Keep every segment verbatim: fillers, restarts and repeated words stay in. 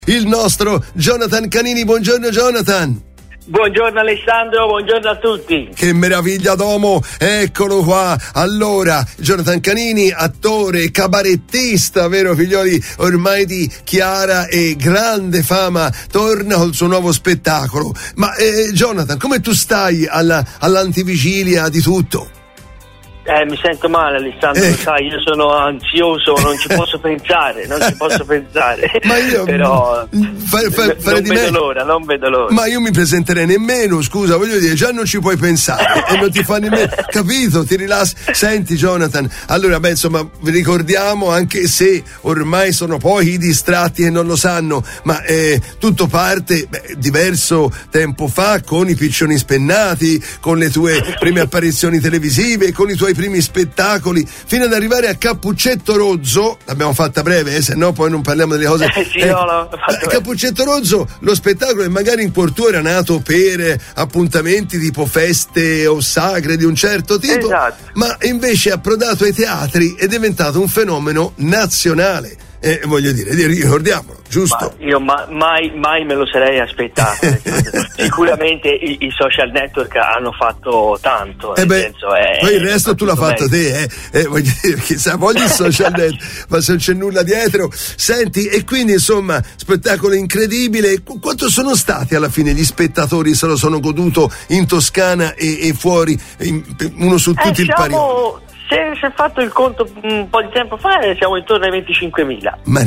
Il nostro Jonathan Canini. Buongiorno Jonathan. Buongiorno Alessandro, buongiorno a tutti. Che meraviglia d'uomo, eccolo qua. Allora, Jonathan Canini, attore, cabarettista, vero figlioli, ormai di chiara e grande fama, torna col suo nuovo spettacolo. Ma eh, Jonathan, come tu stai alla, all'antivigilia di tutto? Eh, mi sento male Alessandro, eh. sai, io sono ansioso, non ci posso pensare, non ci posso pensare. Ma io però fa, fa, non vedo me... l'ora, non vedo l'ora. Ma io mi presenterei nemmeno, scusa, voglio dire, già non ci puoi pensare e non ti fa nemmeno, capito? Ti rilassi. Senti Jonathan, allora beh insomma ricordiamo, anche se ormai sono pochi i distratti che non lo sanno, ma eh, tutto parte beh, diverso tempo fa con i Piccioni Spennati, con le tue prime apparizioni televisive, con i tuoi primi spettacoli, fino ad arrivare a Cappuccetto Rozzo. L'abbiamo fatta breve, eh, se no poi non parliamo delle cose. Eh, sì, eh, no, no, Cappuccetto Rozzo, lo spettacolo che magari in cuor tuo era nato per appuntamenti tipo feste o sagre di un certo tipo, esatto. Ma invece è approdato ai teatri ed è diventato un fenomeno nazionale. Eh, voglio dire, ricordiamolo, giusto? Ma io ma, mai, mai me lo sarei aspettato. Sicuramente i, i social network hanno fatto tanto. Eh nel beh, senso, è, poi il resto tu l'hai fatto meglio. te, eh? eh voglio dire, chissà, voglio il social network, ma se non c'è nulla dietro. Senti, e quindi insomma, spettacolo incredibile. Qu- quanto sono stati alla fine gli spettatori se lo sono goduto in Toscana e, e fuori, in, uno su tutti eh, il parione? Se si è fatto il conto un po' di tempo fa, siamo intorno ai venticinquemila. Ma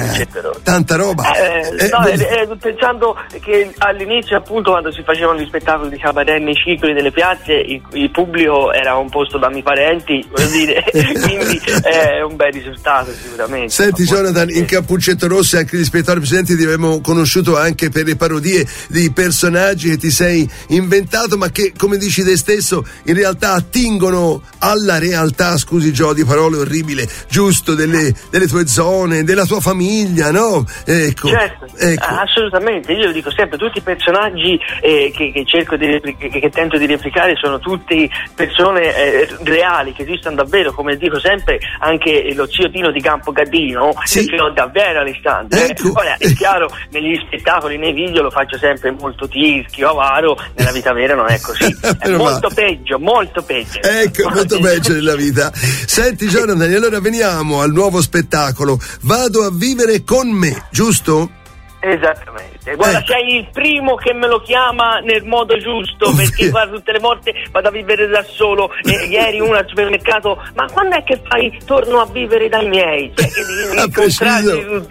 tanta roba. Eh, eh, no, beh... eh, pensando che all'inizio, appunto, quando si facevano gli spettacoli di cabaret nei circoli delle piazze, il, il pubblico era composto da miei parenti, voglio dire, quindi è un bel risultato sicuramente. Senti Jonathan, in Cappuccetto Rosso anche gli spettatori presenti ti abbiamo conosciuto anche per le parodie di personaggi che ti sei inventato, ma che, come dici te stesso, in realtà attingono alla realtà, scusi Gio di parole orribile, giusto, delle, delle tue zone, della tua famiglia, no? Ecco, certo, ecco. Assolutamente, io lo dico sempre, tutti i personaggi eh, che, che cerco di replic- che, che tento di replicare sono tutti persone eh, reali, che esistono davvero, come dico sempre, anche lo zio Tino di Campogaddino, sì. che ho davvero Alessandro. Ecco. Eh? Ora, è chiaro, negli spettacoli, nei video lo faccio sempre molto tischio, avaro, nella vita vera non è così, è molto peggio, molto peggio. Ecco, molto peggio nella vita. Senti Jonathan, allora veniamo al nuovo spettacolo Vado a vivere con me, giusto? Esattamente, guarda, ecco. sei il primo che me lo chiama nel modo giusto, perché guarda, tutte le volte vado a vivere da solo, e ieri uno al supermercato, ma quando è che fai torno a vivere dai miei? Cioè, che ha preciso,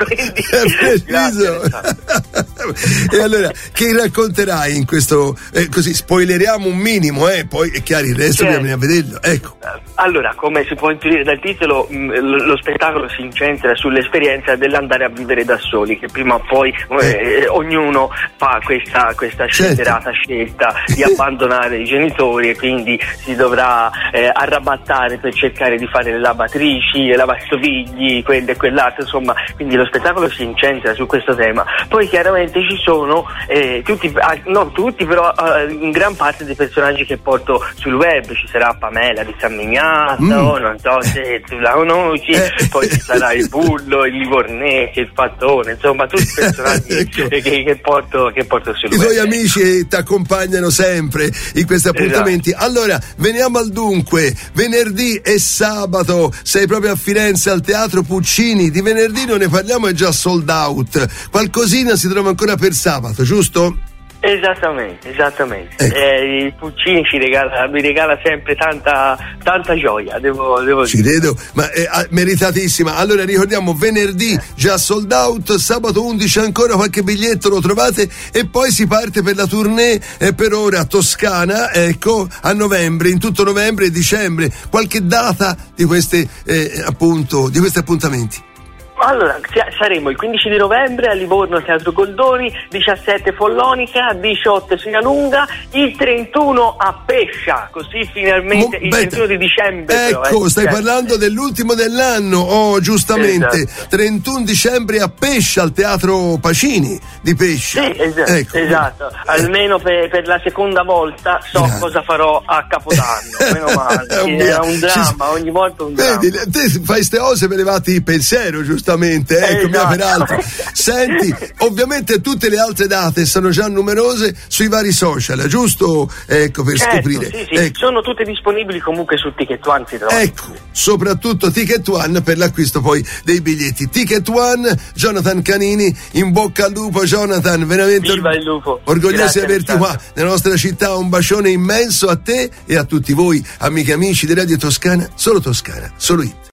preciso. E allora che racconterai in questo, eh, così spoileriamo un minimo, eh, poi è chiaro il resto certo. Bisogna vederlo, ecco. Allora, come si può intuire dal titolo, mh, lo spettacolo si incentra sull'esperienza dell'andare a vivere da soli, che prima o poi eh, ognuno fa questa, questa scellerata certo. scelta di abbandonare i genitori, e quindi si dovrà eh, arrabattare per cercare di fare le lavatrici, le lavastovigli, quello e quell'altro, insomma, quindi lo spettacolo si incentra su questo tema. Poi chiaramente ci sono eh, tutti, ah, non tutti, però eh, in gran parte dei personaggi che porto sul web. Ci sarà Pamela di San Miniato, mm. non so se tu la conosci, eh. poi ci sarà il Bullo, il Livornese, il Fattone, insomma tutti i personaggi ecco. che, che, porto, che porto sul I web. tuoi amici ti accompagnano sempre in questi appuntamenti. Esatto. Allora, veniamo al dunque. Venerdì e sabato sei proprio a Firenze al Teatro Puccini. Di venerdì non ne parliamo, è già sold out. Qualcosina si trova ancora per sabato, giusto? Esattamente, esattamente. Ecco. Eh, il Puccini ci regala, mi regala sempre tanta, tanta gioia, devo, devo ci dire. vedo, ma è meritatissima. Allora ricordiamo, venerdì già sold out, sabato undici ancora qualche biglietto lo trovate, e poi si parte per la tournée eh, per ora a Toscana, ecco, a novembre, in tutto novembre e dicembre. Qualche data di queste eh, appunto, di questi appuntamenti? Allora, saremo il quindici di novembre a Livorno al Teatro Goldoni, diciassette Follonica, diciotto Sinalunga, il trentuno a Pescia, così finalmente Mo, il beh, trentuno di dicembre. Ecco, però, eh, stai certo. parlando dell'ultimo dell'anno, oh giustamente, esatto. trentuno dicembre a Pescia al Teatro Pacini di Pescia. Sì, esatto, ecco. esatto. almeno per, per la seconda volta so Grazie. cosa farò a Capodanno, meno male, è un, è un dramma, Ci... ogni volta un dramma. Vedi, te fai ste cose per levarti il pensiero, giustamente. Assolutamente, ecco, esatto. peraltro. Senti, ovviamente tutte le altre date sono già numerose sui vari social, giusto? Ecco, per certo, scoprire. Sì, sì. Ecco. Sono tutte disponibili comunque su Ticket One. Ecco, soprattutto Ticket One per l'acquisto poi dei biglietti. Ticket One, Jonathan Canini, in bocca al lupo Jonathan, veramente Viva il lupo. orgogliosi di Grazie, averti qua nella nostra città, un bacione immenso a te e a tutti voi, amiche e amici di Radio Toscana, solo Toscana, solo It.